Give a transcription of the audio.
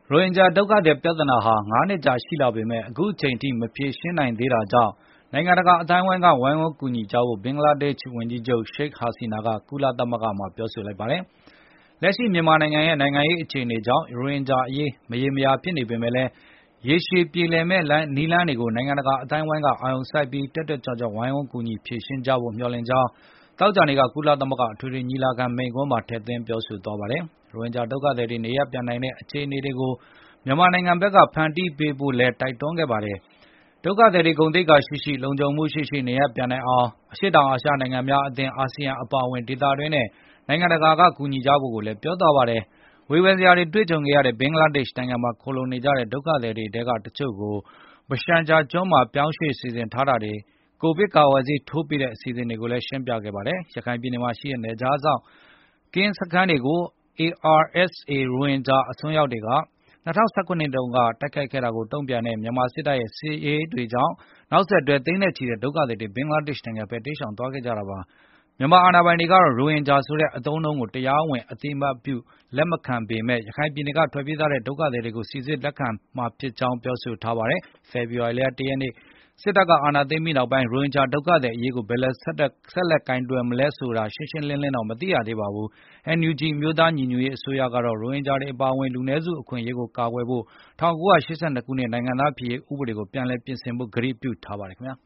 ရိုဟင်ဂျာဒုက္ခသည်ပြဿနာဟာ၅နှစ်ကြာရှိလာပေမဲ့အခုချိန်ထိမဖြေရှင်းနိုင်သေးတာကြောင့်နိုင်ငံတကာအတိုင်းအဝိုင်းကဝိုင်းဝန်းကူညီကြဖို့ဘင်္ဂလားဒေ့ရှ်ဝန်ကြီးချုပ်ရှိတ်ဟာစီနာကကုလသမဂ္ဂမှာပြောဆိုလိုက်ပါတယ်။လက်ရှိမြန်မာနိုင်ငံရဲ့နိုင်ငံရေးအခြေအနေကြောင့်ရိုဟင်ဂျာအရေးမရေမရာဖြစ်နေပေမဲ့လည်းရေရှည်ပြေလည်မဲ့နည်းလမ်းတွေကိုနိုင်ငံတကာအတိုင်းအဝိုင်းကအာရုံစိုက်ပြီးတက်ကြွကြွဝိုင်းဝန်းကူညီဖြေရှင်းကြဖို့မျှော်လင့်ကြောင်းသောကြာနေ့ကကုလသမဂ္ဂအထွေထွေညီလာခံမိန့်ခွန်းမှာထည့်သွင်းပြောဆိုသွားပါတယ်။ရိုဟင်ဂျာဒုက္ခသည်တွေနေရပ်ပြန်နိုင်တဲ့အခြေအနေတွေကိုမြန်မာနိုင်ငံဘက်ကဖန်တီးပေးဖို့လည်းတိုက်တွန်းခဲ့ပါတယ်။ဒုက္ခသည်တွေဂုဏ်သိက္ခာရှိလုံခြုံမှုရှိနေရပ်ပြန်နိုင်အောင်အရှေ့တောင်အာရှနိုင်ငံများအသင်းအာဆီယံအပါအဝင်ဒေသတွင်းနဲ့နိုင်ငံတကာကကူညီကြဖို့ကိုလည်းပြောသွားပါတယ်။ဝေဖန်စရာတွေတွေ့ကြုံခဲ့ရတဲ့ဘင်္ဂလားဒေ့ရှ်နိုင်ငံမှာခိုလှုံနေကြတဲ့ဒုက္ခသည်တွေထဲကတချို့ကိုမရှန်ဂျာကျွန်းမှာပြောင်းရွှေ့စီစဉ်ထားတာတွေကိုဗစ်ကာဝယ်ဆေးထိုးပေးတဲ့အစီအစဉ်တွေကိုလည်းရှင်းပြခဲ့ပါတယ်။ရခိုင်ပြည်နယ်မှာရှိတဲ့နယ်ခြားစောင့်ကင်းစခန်းတွေကို ARSA ရိုဟင်ဂျာအစွန်းရောက်တွေက2019တုန်းကတိုက်ခိုက်ခဲ့တာကိုတုံ့ပြန်တဲ့မြန်မာစစ်တပ်ရဲ့စစ်ရေးတွေကြောင့်နောက်ဆက်တွဲသိန်းနဲ့ချီတဲ့ဒုက္ခသည်တွေဘင်္ဂလားဒေ့ရှ်နိုင်ငံဘက်တိမ်းရှောင်သွားခဲ့ကြတာပါ။မြန်မာအာဏာပိုင်တွေကတော့ရိုဟင်ဂျာဆိုတဲ့အသုံးအနှုန်းကိုတရားဝင်အသိအမှတ်ပြုလက်မခံပေမဲ့ရခိုင်ပြည်နယ်ကထွက်ပြေးသွားတဲ့ဒုက္ခသည်တွေကိုစိစစ်လက်ခံမှာဖြစ်ကြောင်းပြောဆိုထားပါတယ်။ဖေဖော်ဝါရီလ 1 ရက်နေ့စစ်တပ်ကအာဏာသိမ်းပြီးနောက်ပိုင်းရိုဟင်ဂျာဒုက္ခသည်အရေးကိုဘယ်လိုဆက်လက်ကိုင်တွယ်မလဲဆိုတာရှင်းရှင်းလင်းလင်းတော့မသိရသေးပါဘူး။ NUG အမျိုးသားညီညွတ်ရေးအစိုးရကတော့ရိုဟင်ဂျာတွေအပါအဝင်လူနည်းစုအခွင့်အရေးကိုကာကွယ်ဖို့1982ခုနှစ်နိုင်ငံသားဖြစ်ရေးဥပဒေကိုပြန်လည်ပြင်ဆင်ဖို့ကတိပြုထားပါတယ်ခင်ဗျာ။